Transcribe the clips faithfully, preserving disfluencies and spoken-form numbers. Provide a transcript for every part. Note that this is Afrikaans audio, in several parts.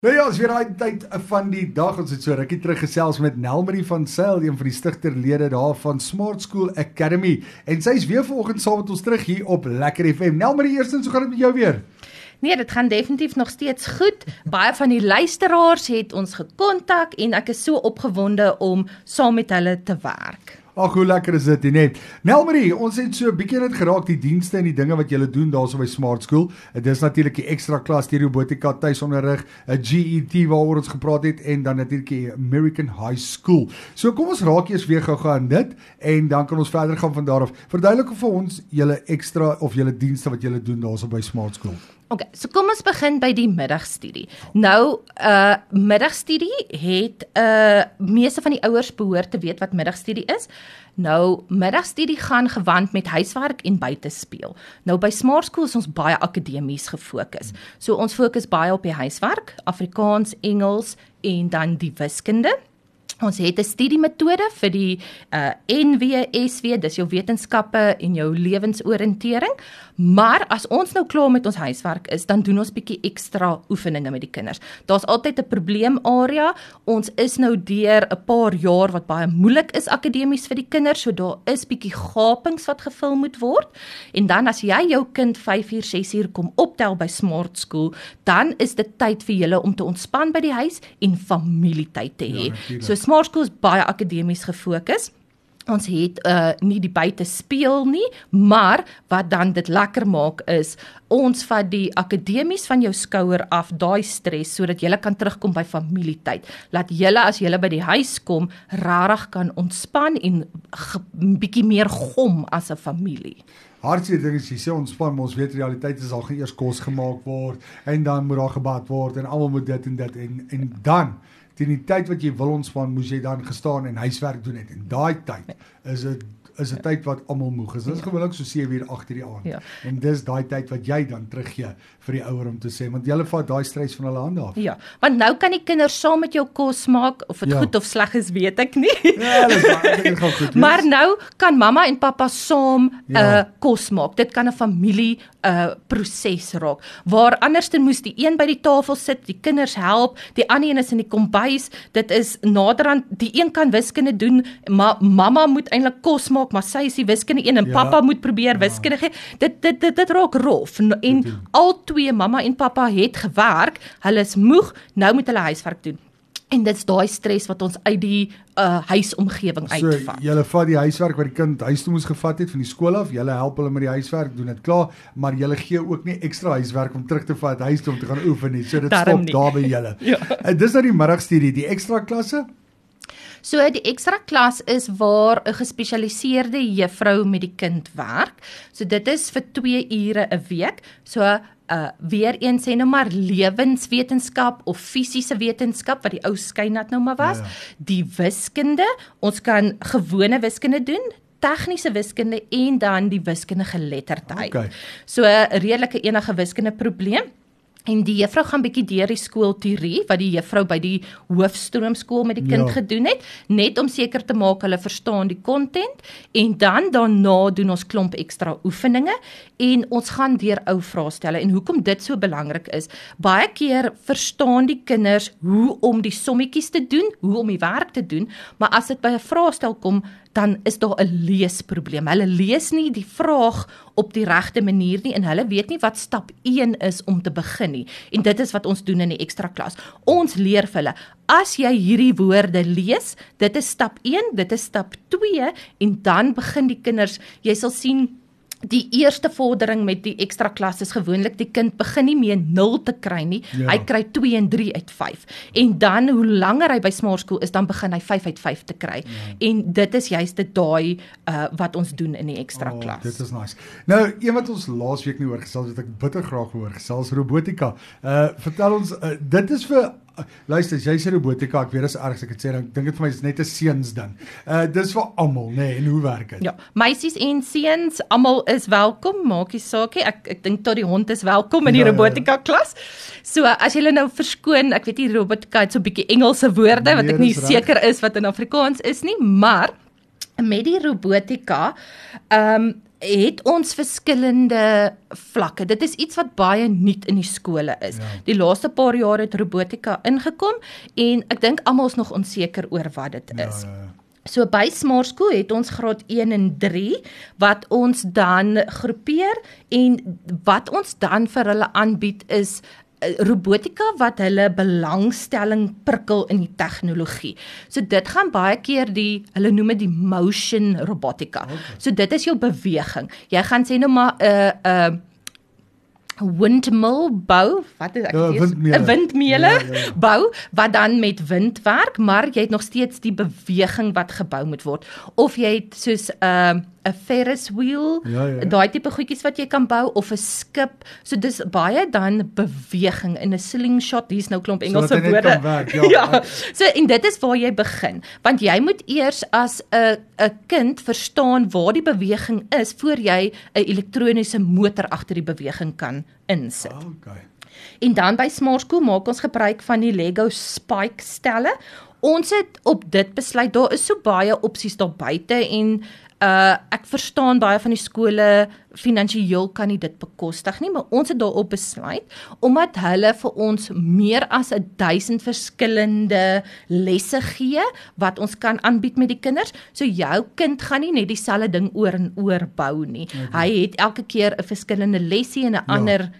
Nou ja, is weer die tyd van die dag, ons het so rukkie terug gesels met Nelmarie van Zyl, een van die stigterlede daar van Smart School Academy, en sy is weer vanoggend saam met ons terug hier op Lekker F M. Nelmarie, eerstens, hoe gaan dit met jou weer? Nee, dit gaan definitief nog steeds goed. Baie van die luisteraars het ons gekontak en ek is so opgewonde om saam met hulle te werk. Ag, hoe lekker is dit, net. Nelmarie, ons het so 'n bietjie net geraak die dienste en die dinge wat julle doen daarso by Smart School. Dit is natuurlik die ekstra klas, die robotika, tuisonderrig, 'n G E T waaroor ons gepraat het en dan natuurlik die American High School. So kom ons raak eers weer gou-gou aan dit en dan kan ons verder gaan van daar af. Verduidelik vir ons julle ekstra of julle dienste wat julle doen daarso by Smart School. Ok, so kom ons begin by die middagstudie. Nou, uh, middagstudie het, uh, meeste van die ouers behoort te weet wat middagstudie is. Nou, middagstudie gaan gewand met huiswerk en buitespeel. Nou, by Smart School is ons baie akademies gefokus. So, ons fokus baie op die huiswerk, Afrikaans, Engels en dan die wiskunde. Ons het 'n studiemetode vir die uh, N W S W, dis jou wetenskappe en jou lewensoriëntering, maar as ons nou klaar met ons huiswerk is, dan doen ons bietjie ekstra oefeninge met die kinders. Daar's altyd 'n probleemarea, ons is nou deur 'n paar jaar wat baie moeilik is akademies vir die kinders, so daar is bietjie gapings wat gevul moet word, en dan as jy jou kind vyf uur, ses uur kom optel by Smart School, dan is dit tyd vir julle om te ontspan by die huis en familietyd te hê. Ja, so Smart School is baie akademies gefokus. Ons het uh, nie die buite speel nie, maar wat dan dit lekker maak is, ons vat die akademies van jou skouer af, daai stres, sodat jy kan terugkom by familietyd. Laat jy as jy by die huis kom, rarig kan ontspan en 'n bietjie meer gom as 'n familie. Hartseer ding is, jy sê ontspan, maar ons weet realiteit is al gaan eers kos gemaak word, en dan moet daar gebad word, en almal moet dit en dit, en, en dan, teen die tyd wat jy wil ontspan, moes jy dan gestaan en huiswerk doen het, en daai tyd is dit is 'n tyd wat almal moeg is. Dit is ja. gewoonlik so sewe uur agter die aand. Ja. En dis daai tyd wat jy dan teruggee vir die ouer om te sê, want julle vat daai stres van hulle hande af. Ja, want nou kan die kinders saam met jou kos maak, of dit ja. goed of sleg is, weet ek nie. Ja, dit gaan goed wees. Maar nou kan mamma en pappa saam ja. uh, kos maak. Dit kan 'n familie uh, proses raak. Waar anderste moes die een by die tafel sit, die kinders help, die ander een is in die kombuis, dit is naderhand, die een kan wiskunde doen, maar mamma moet eintlik kos maak, maar sy is die wiskunde een en ja. pappa moet probeer wiskunde gee. Dit dit dit dit raak rof en al twee mamma en pappa het gewerk, hulle is moeg, nou moet hulle huiswerk doen. En dit is daai stres wat ons uit die uh, huisomgewing so, uitvat. Julle vat die huiswerk wat die kind huis toe moes gevat het van die skool af, julle help hulle met die huiswerk, doen dit klaar, maar julle gee ook nie ekstra huiswerk om terug te vat huis toe om te gaan oefen nie. So dit Daarom stop nie. Daar by julle. ja. En dis nou die middagstudie, die ekstra klasse. So die ekstra klas is waar 'n gespesialiseerde juffrou met die kind werk. So dit is vir twee ure 'n week. So uh, weer een sê nou maar lewenswetenskap of fisiese wetenskap, wat die ou skynat nou maar was. Ja, ja. Die wiskunde, ons kan gewone wiskunde doen, tegniese wiskunde en dan die wiskunde geletterdheid. Okay. So 'n redelike enige wiskunde probleem. En die juffrou gaan bietjie deur die skoolteorie, wat die juffrou by die hoofstroomskool met die kind ja. gedoen het, net om seker te maak hulle verstaan die content, en dan daarna doen ons klomp ekstra oefeninge, en ons gaan deur ou vraestelle, en hoekom dit so belangrik is, baie keer verstaan die kinders hoe om die sommetjies te doen, hoe om die werk te doen, maar as dit by 'n vraestel kom, dan is daar 'n leesprobleem. Hulle lees nie die vraag op die regte manier nie, en hulle weet nie wat stap een is om te begin nie. En dit is wat ons doen in die ekstra klas. Ons leer vir hulle, as jy hierdie woorde lees, dit is stap een, dit is stap twee, en dan begin die kinders, jy sal sien, die eerste vordering met die ekstra klas is gewoonlik, die kind begin nie meer nul te kry nie, ja. hy kry twee en drie uit vyf, en dan hoe langer hy by Smart School is, dan begin hy vyf uit vyf te kry, ja. en dit is juist dit daai uh, wat ons doen in die ekstra oh, klas. Dit is nice. Nou, een wat ons laas week nie oor gesels, wat ek bitter graag hoor gesels, robotika. Uh, vertel ons, uh, dit is vir luister, jy sê robotika, ek weet is erg, ek het sê, ek dink dit vir my is net 'n seuns ding. Uh, dis vir almal, nê, nee, en hoe werk dit? Ja, meisies en seuns, almal is welkom, maak nie saak nie, ek, ek dink tot die hond is welkom in die ja, robotika klas. So, as julle nou verskoon, ek weet nie, robotika het so 'n bietjie Engelse woorde, nee, wat ek nie seker is wat in Afrikaans is nie, maar met die robotika, um, het ons verskillende vlakke. Dit is iets wat baie nuut in die skole is. Ja. Die laaste paar jaar het robotika ingekom en ek dink almal is nog onseker oor wat dit Ja, is. ja, ja. So by Smart School het ons graad een en drie wat ons dan groepeer en wat ons dan vir hulle aanbied is robotika wat hulle belangstelling prikkel in die tegnologie. So dit gaan baie keer die, hulle noem dit die motion robotika. Okay. So dit is jou beweging. Jy gaan sê nou maar 'n uh, 'n uh, windmill bou, wat is ek Ja, weet, 'n windmele. windmele Ja, ja, ja. bou wat dan met wind werk, maar jy het nog steeds die beweging wat gebou moet word. Of jy het soos 'n uh, 'n Ferris wheel, Ja, ja. daai tipe goedjies wat jy kan bou of 'n skip. So dis baie dan beweging in 'n slingshot. Hier's nou klomp Engelse Sodat hy net woorde. kan werk, ja. ja. So en dit is waar jy begin, want jy moet eers as 'n 'n kind verstaan waar die beweging is voor jy 'n elektroniese motor agter die beweging kan insit. Okay. En dan by Smart School maak ons gebruik van die Lego Spike stelle. Ons het op dit besluit, daar is so baie opsies daar buite en uh ek verstaan baie van die skole finansiëel kan nie dit bekostig nie, maar ons het daarop besluit omdat hulle vir ons meer as duisend verskillende lesse gee wat ons kan aanbied met die kinders. So jou kind gaan nie net dieselfde ding oor en oor bou nie. Okay. Hy het elke keer 'n verskillende lesie en 'n ja. ander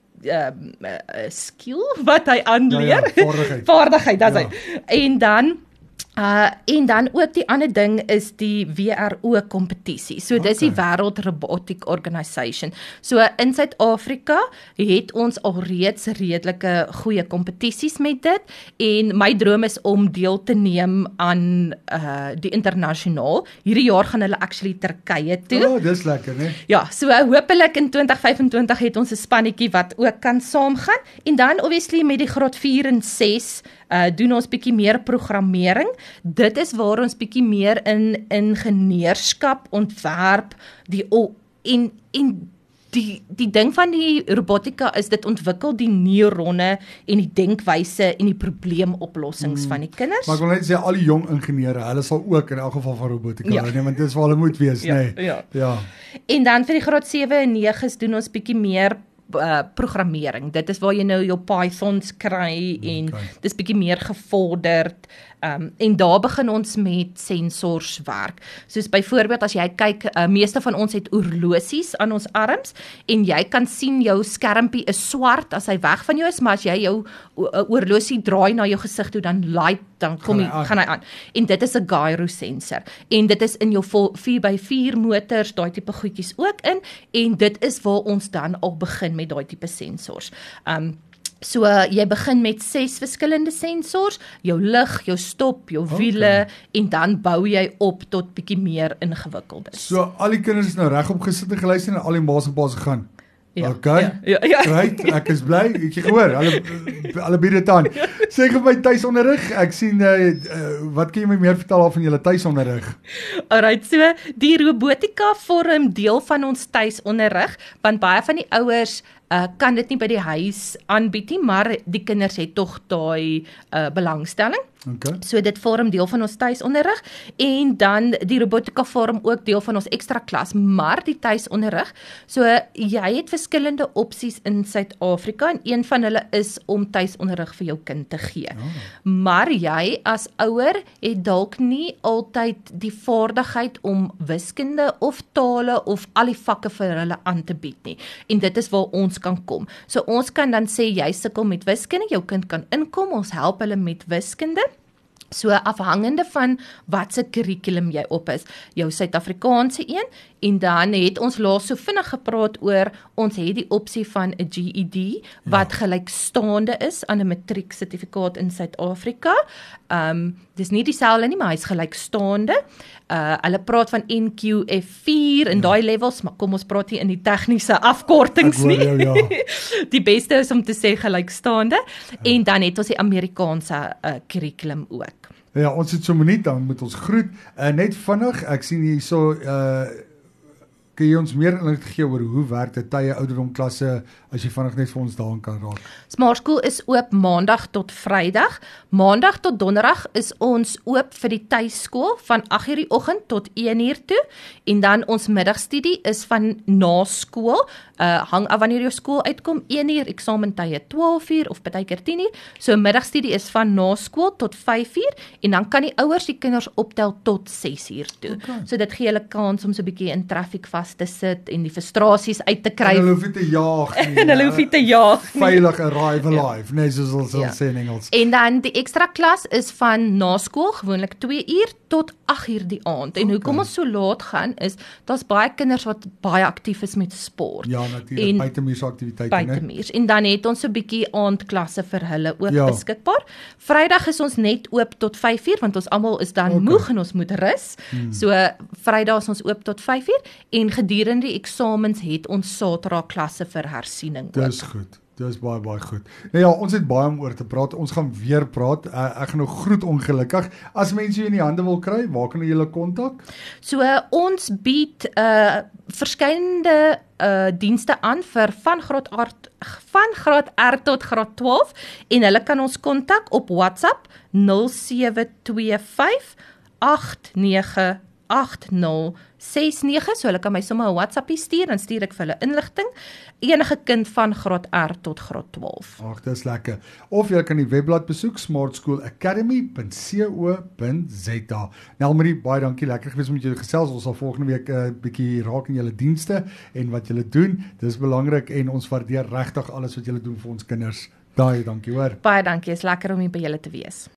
um, uh, skill wat hy aanleer. Ja, ja, vaardigheid. vaardigheid, dis Ja. hy. En dan Uh, en dan ook die ander ding is die W R O kompetisie. So dis die Okay. World Robotic Organisation. So in Suid-Afrika het ons alreeds redelike goeie kompetisies met dit en my droom is om deel te neem aan uh, die internasionaal. Hierdie jaar gaan hulle actually Turkye toe. Oh, dis lekker, né? Ja, so hopelik in twintig vyf en twintig het ons 'n spannetjie wat ook kan saamgaan. En dan obviously met die graad vier en ses uh, doen ons bietjie meer programmering. Dit is waar ons bietjie meer in ingenieurskap, ontwerp, die en en die die ding van die robotika is dit ontwikkel die neuronne en die denkwyse en die probleemoplossings hmm. van die kinders. Maar ek wil net sê al die jong ingenieure, hulle sal ook in elk geval van robotika Ja. hou, nee, want dis waar hulle moet wees, Ja, nê. ja. Ja. En dan vir die graad sewe en nege doen ons bietjie meer uh, programmering. Dit is waar jy nou jou Pythons kry en Okay. dis bietjie meer gevorderd. Um, en daar begin ons met sensors werk. Soos byvoorbeeld as jy kyk, uh, meeste van ons het oorlosies aan ons arms en jy kan sien jou skermpie is swart as hy weg van jou is, maar as jy jou uh, oorlosie draai na jou gesig toe, dan light, dan kom Gaan hy, hy aan. gaan hy aan. En dit is 'n gyrosensor. En dit is in jou vier by vier motors, daai tipe goedjies ook in en dit is waar ons dan al begin met daai tipe sensors. Um So uh, jy begin met ses verskillende sensors, jou lig, jou stop, jou wiele Okay. en dan bou jy op tot bietjie meer ingewikkeldes. So al die kinders is nou regop gesit en geluister en al die ma's en pa's gegaan. Ja, Okay. ja, ja, ja. Right, ek is bly. Het jy gehoor? Hulle hulle bied dit aan. Sê gou my tuisonderrig. Ek sien uh, uh, wat kan jy my meer vertel af van julle tuisonderrig? Alright, so die robotika vorm deel van ons tuisonderrig, want baie van die ouers uh, kan dit nie by die huis aanbied nie, maar die kinders het tog daai uh, belangstelling. Okay. So dit vorm deel van ons tuisonderrig en dan die robotika vorm ook deel van ons ekstra klas, maar die tuisonderrig, so jy het verskillende opsies in Suid-Afrika en een van hulle is om tuisonderrig vir jou kind te gee. Oh. Maar jy as ouer het dalk nie altyd die vaardigheid om wiskunde of tale of al die vakke vir hulle aan te bied nie. En dit is waar ons kan kom. So ons kan dan sê jy sukkel met wiskunde, jou kind kan inkom, ons help hulle met wiskunde. So afhangende van wat se kurrikulum jy op is, jou Suid-Afrikaanse een en dan het ons laas so vinnig gepraat oor ons het die opsie van 'n G E D wat ja. gelykstaande is aan 'n matrieksertifikaat in Suid-Afrika. Um dis nie dieselfde nie, maar hy's gelykstaande. Uh hulle praat van N Q F vier in ja. daai levels, maar kom ons praat hier in die tegniese afkortings nie. Jou, ja. Die beste is om te sê gelykstaande ja. en dan het ons die Amerikaanse uh, kurrikulum ook. Ja, ons het so 'n minuut, dan moet ons groet. Uh, net vinnig, ek sien hier so uh Kan jy ons meer inligting gee oor hoe werk dit tye ouderdom klasse as jy vinnig net vir ons daaraan kan raak? Smart School is oop Maandag tot Vrydag. Maandag tot Donderdag is ons oop vir die tuiskool van agt uur die oggend tot een uur toe en dan ons middagstudie is van na skool, uh, hang af wanneer jou skool uitkom, een uur, eksamentye twaalf uur of partykeer tien uur. So middagstudie is van na skool tot vyf uur en dan kan die ouers die kinders optel tot ses uur toe. Okay. So dit gee hulle kans om so 'n bietjie in traffic vas te sit en die frustrasies uit te kry. En hulle hoef nie te jaag nie. En hulle hoef nie te jaag nie. Veilig arrive alive, nee, soos ons sal sê in Engels. En dan die ekstra klas is van na skool, gewoonlik twee uur tot agt uur die aand. En Okay. hoekom ons so laat gaan is, daar's baie kinders wat baie aktief is met sport. Ja, natuurlik, En buitemuurse aktiwiteite, né? buitemuurs. En dan het ons 'n bietjie aandklasse vir hulle ook Ja. beskikbaar. Vrydag is ons net oop tot vyf uur want ons almal is dan Okay. moeg en ons moet rus. Hmm. So Vrydag is ons oop tot vyf uur en gedurende die eksamens het ons Saterdag klasse vir hersiening ook. Dis goed. Dis baie baie goed. Nou ja, ons het baie om oor te praat. Ons gaan weer praat. Uh, ek gaan nou groet ongelukkig. As mense jou in die hande wil kry, waar kan hulle julle kontak? So uh, ons bied uh verskillende uh dienste aan vir van graad R van graad R tot graad twaalf en hulle kan ons kontak op WhatsApp nul sewe twee vyf agt nege agt nul ses nege, so hulle kan my sommer 'n WhatsAppie stuur, dan stuur ek vir hulle inligting. Enige kind van graad R tot graad twaalf. Ag, dis lekker. Of jy kan die webblad besoek smart school academy punt co punt za. Nelmarie, baie dankie, lekker gewees om met julle gesels. Ons sal volgende week 'n uh, bietjie raak in julle dienste en wat julle doen. Dis belangrik en ons waardeer regtig alles wat julle doen vir ons kinders. Baie dankie, hoor. Baie dankie, is lekker om hier by julle te wees.